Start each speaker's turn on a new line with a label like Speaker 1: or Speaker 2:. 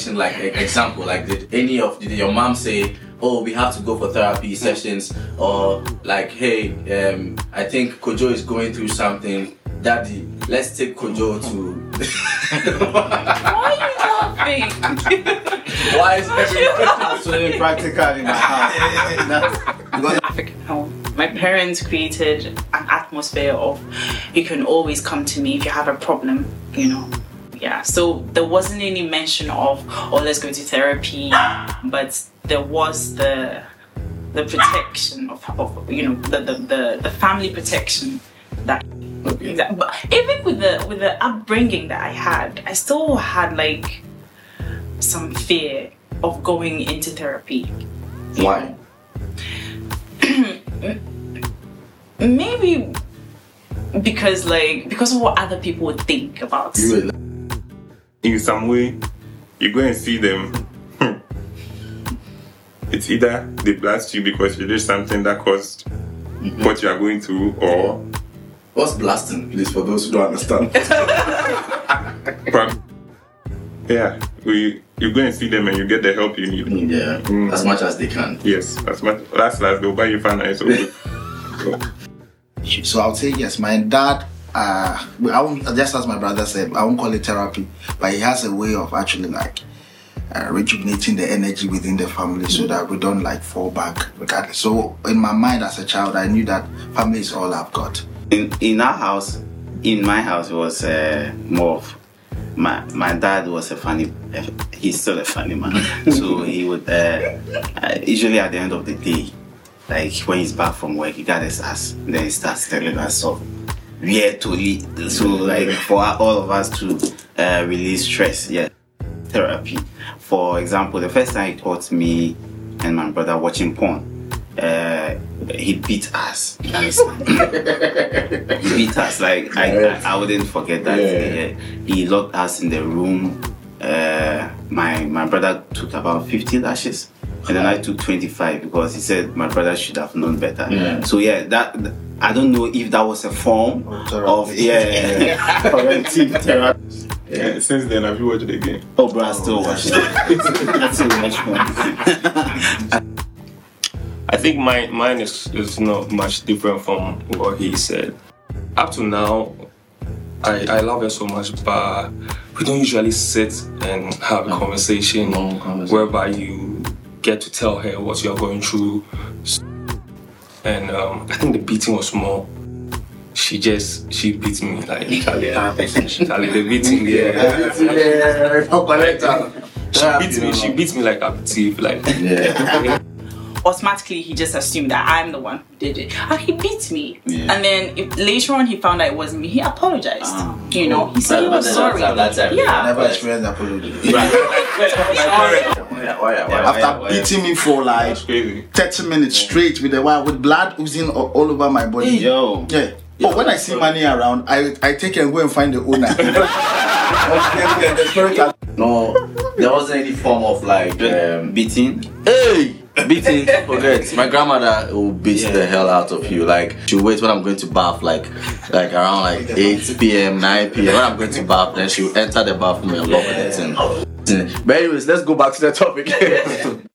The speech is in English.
Speaker 1: mention like an example? Like, did your mom say, "Oh, we have to go for therapy sessions," or like, "Hey, I think Kojo is going through something. Daddy, let's take Kojo to."
Speaker 2: Why are you laughing?
Speaker 1: Why is everything
Speaker 3: absolutely practical in my house?
Speaker 2: African home. My parents created an atmosphere of you can always come to me if you have a problem, you know. Yeah, so there wasn't any mention of, oh, let's go to therapy, but there was the protection of you know, the family protection that.
Speaker 1: Okay.
Speaker 2: But even with the upbringing that I had, I still had like some fear of going into therapy.
Speaker 1: Why?
Speaker 2: Maybe because of what other people would think about.
Speaker 4: In some way, you go and see them. It's either they blast you because you did something that caused what you are going through, or
Speaker 1: what's blasting, please, for those who don't understand?
Speaker 4: yeah, you go and see them and you get the help you need.
Speaker 1: Yeah, as much as they can.
Speaker 4: Yes, as much. Last, they'll buy you finance.
Speaker 3: So I'll say yes. My dad, I won't, just as my brother said, I won't call it therapy, but he has a way of actually like rejuvenating the energy within the family so that we don't like fall back regardless. So in my mind as a child, I knew that family is all I've got.
Speaker 5: In our house, in my house, it was more of my dad was he's still a funny man. So he would usually at the end of the day, like when he's back from work, he gathers us, then he starts telling us of where to lead. So like for all of us to release stress, yeah, therapy. For example, the first time he taught me and my brother watching porn, he beat us. He beat us, like I wouldn't forget that. Yeah. He locked us in the room. My brother took about 50 lashes, and then I took 25 because he said my brother should have known better. Yeah. So yeah, that I don't know if that was a form of corrective therapy.
Speaker 4: Yeah, since then, have you watched it again?
Speaker 5: Oh, bro, I still watch it. I still watch it.
Speaker 4: I think mine is not much different from what he said. Up to now, I love her so much, but we don't usually sit and have a conversation whereby you get to tell her what you are going through. And I think the beating was more. She beat me like Charlie, the beating, She beats me like a thief, like. Yeah.
Speaker 2: Automatically he just assumed that I'm the one who did it, and he beat me. Yeah. And then later on he found out it wasn't me. He apologized. You know, he said he was sorry.
Speaker 3: I never experienced apology. After beating me for like 30 minutes straight with blood oozing all over my body.
Speaker 5: Yo.
Speaker 3: Yeah. But when I see money around, I take and go and find the owner.
Speaker 1: No, there wasn't any form of like
Speaker 5: beating.
Speaker 1: Hey! Beating, forget. My grandmother will beat the hell out of you. Like, she'll wait when I'm going to bath, like around like 8 p.m., 9 p.m. When I'm going to bath, then she'll enter the bathroom and lock the thing. But anyways, let's go back to the topic.